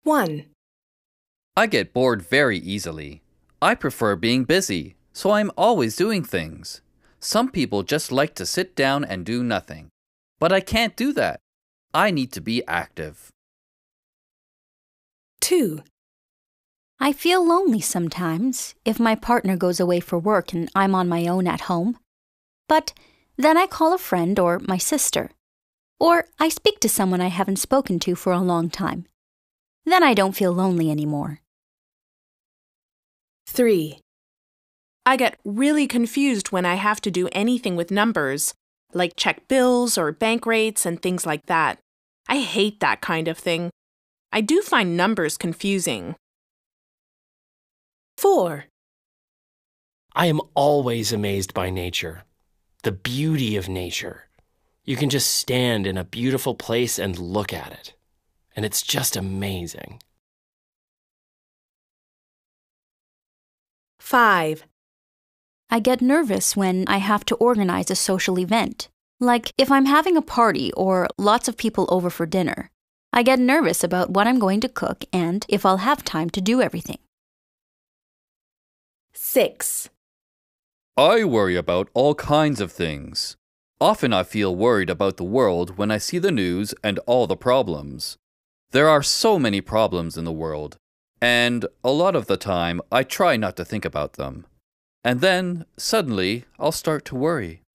1, I get bored very easily. I prefer being busy, so I'm always doing things. Some people just like to sit down and do nothing. But I can't do that. I need to be active. 2, I feel lonely sometimes if my partner goes away for work and I'm on my own at home. But then I call a friend or my sister. Or I speak to someone I haven't spoken to for a long time. Then I don't feel lonely anymore. 3, I get really confused when I have to do anything with numbers, like check bills or bank rates and things like that. I hate that kind of thing. I do find numbers confusing. 4, I am always amazed by nature, the beauty of nature. You can just stand in a beautiful place and look at it, and it's just amazing. 5, I get nervous when I have to organize a social event, like if I'm having a party or lots of people over for dinner. I get nervous about what I'm going to cook and if I'll have time to do everything. 6, I worry about all kinds of things. Often I feel worried about the world when I see the news and all the problems. There are so many problems in the world, and a lot of the time I try not to think about them. And then, suddenly, I'll start to worry.